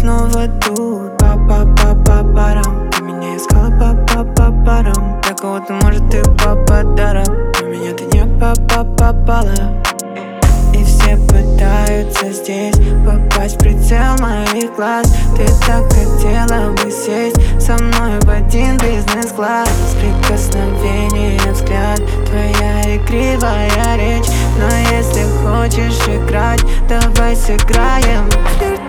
снова тут. Па-па-па-па-парам. Ты меня искала па-па-па-парам. Для кого-то, может, ты подарок, но меня ты не попала. И все пытаются здесь попасть в прицел моих глаз. Ты так хотела бы сесть со мной в один бизнес-класс. Прикосновение, взгляд, твоя игривая речь. Но если хочешь играть, давай сыграем.